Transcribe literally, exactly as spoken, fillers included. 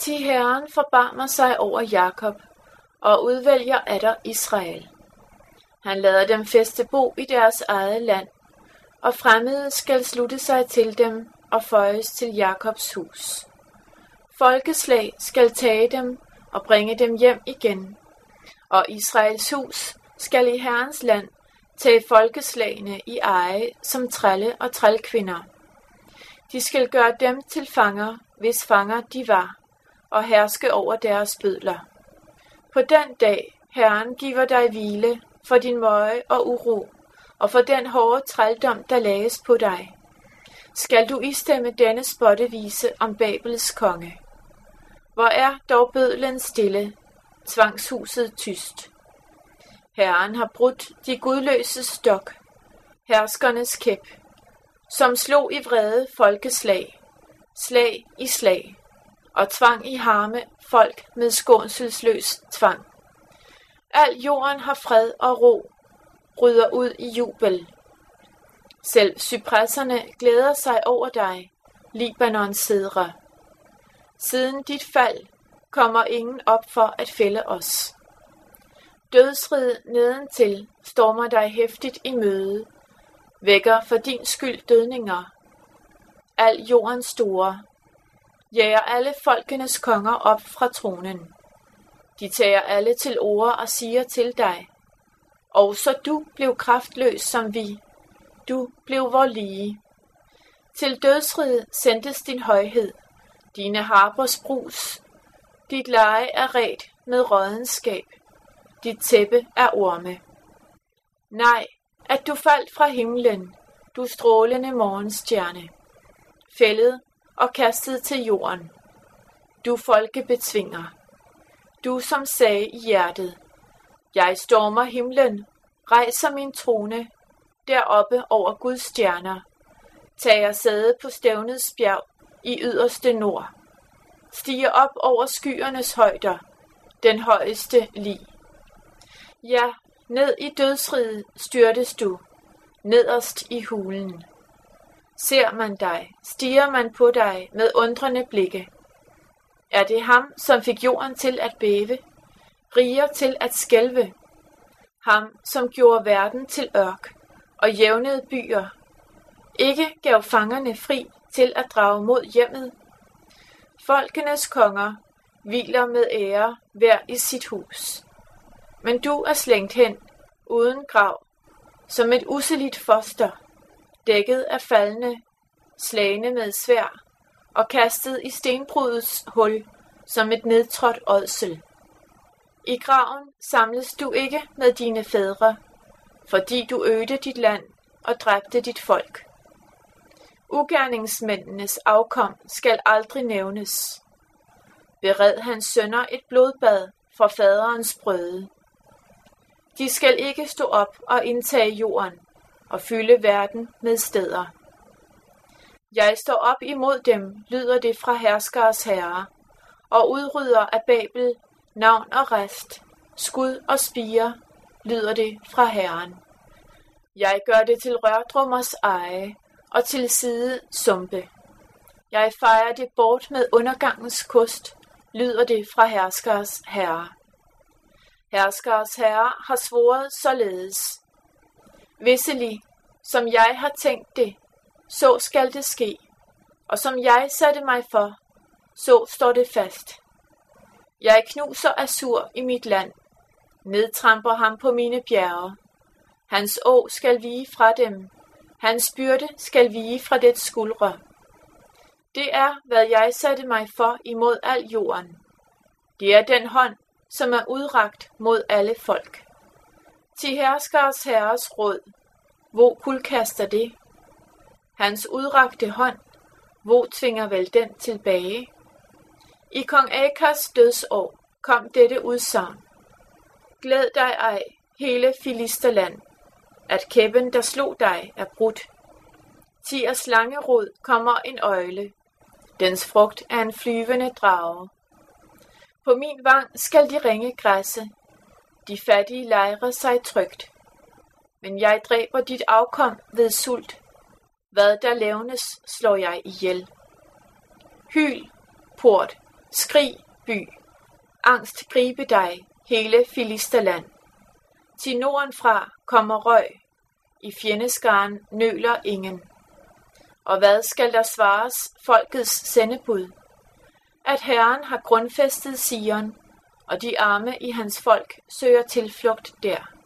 Til Herren forbarmer sig over Jakob og udvælger atter Israel. Han lader dem fæste bo i deres eget land, og fremmede skal slutte sig til dem og føjes til Jakobs hus. Folkeslag skal tage dem og bringe dem hjem igen, og Israels hus skal i Herrens land tage folkeslagene i eje som trælle og trælkvinder. De skal gøre dem til fanger, hvis fanger de var, og herske over deres bødler. På den dag, Herren giver dig hvile for din møje og uro, og for den hårde trældom, der lages på dig, skal du istemme denne spottevise om Babels konge. Hvor er dog bødlen stille, tvangshuset tyst. Herren har brudt de gudløse stok, herskernes kæp, som slog i vrede folkeslag, slag i slag, og tvang i harme folk med skånselsløs tvang. Al jorden har fred og ro, bryder ud i jubel. Selv cypresserne glæder sig over dig, Libanons cedre. Siden dit fald kommer ingen op for at fælde os. Dødsriget nedentil stormer dig hæftigt i møde, vækker for din skyld dødninger. Al jordens store, jager alle folkenes konger op fra tronen. De tager alle til orde og siger til dig, og så du blev kraftløs som vi, du blev vor lige. Til dødsriget sendtes din højhed, dine harpers brus, dit leje er ret med rådenskab, dit tæppe er orme. Nej, at du faldt fra himlen, du strålende morgenstjerne, fældet og kastet til jorden. Du folkebetvinger, du som sagde i hjertet, jeg stormer himlen, rejser min trone, deroppe over Guds stjerner, tager sæde på stævnets bjerg i yderste nord, stiger op over skyernes højder, den højeste lig. Ja, ned i dødsriget styrtes du, nederst i hulen. Ser man dig, stiger man på dig med undrende blikke. Er det ham, som fik jorden til at bæve, riger til at skælve? Ham, som gjorde verden til ørk og jævnede byer, ikke gav fangerne fri til at drage mod hjemmet? Folkenes konger hviler med ære hver i sit hus. Men du er slængt hen, uden grav, som et usseligt foster, dækket af faldne, slagne med sværd og kastet i stenbrudets hul som et nedtrådt ådsel. I graven samles du ikke med dine fædre, fordi du øgte dit land og dræbte dit folk. Ugerningsmændenes afkom skal aldrig nævnes. Bered hans sønner et blodbad for faderens brøde. De skal ikke stå op og indtage jorden og fylde verden med steder. Jeg står op imod dem, lyder det fra herskers herre, og udrydder af Babel navn og rest, skud og spire, lyder det fra Herren. Jeg gør det til rørdrummers eje og til side sumpe. Jeg fejrer det bort med undergangens kost, lyder det fra herskers herre. Herskers herre har svoret således. Visselig, som jeg har tænkt det, så skal det ske, og som jeg satte mig for, så står det fast. Jeg knuser Assur i mit land, nedtramper ham på mine bjerge. Hans å skal vige fra dem, hans byrde skal vige fra dets skuldre. Det er, hvad jeg satte mig for imod al jorden. Det er den hånd, som er udrakt mod alle folk. Til herskers herres råd, hvor kuldkaster det? Hans udrakte hånd, hvor tvinger vel den tilbage? I kong Akers dødsår kom dette udsagn. Glæd dig ej, hele Filisterland, at kæppen, der slog dig, er brudt. Ti af slangerod kommer en øgle, dens frugt er en flyvende drage. På min vang skal de ringe græsse, de fattige lejre sig trygt. Men jeg dræber dit afkom ved sult, hvad der levnes slår jeg ihjel. Hyl, port, Skrig, by! Angst gribe dig, hele Filisterland! Til norden fra kommer røg, i fjendeskaren nøler ingen. Og hvad skal der svares folkets sendebud? At Herren har grundfæstet Sion, og de arme i hans folk søger tilflugt der.